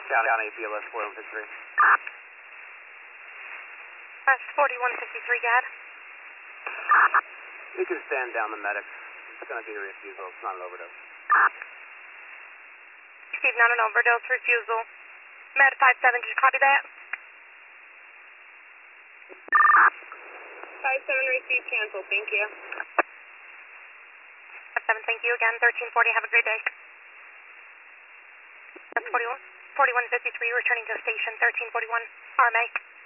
County BLS 4153. That's 4153, GAD. You can stand down the medics. It's going to be a refusal. It's not an overdose. Steve, not an overdose, refusal. Med 57, did you copy that? 57 received, cancel, thank you. 57, thank you again. 1340, have a great day. That's 4153, returning to station 1341, RMA.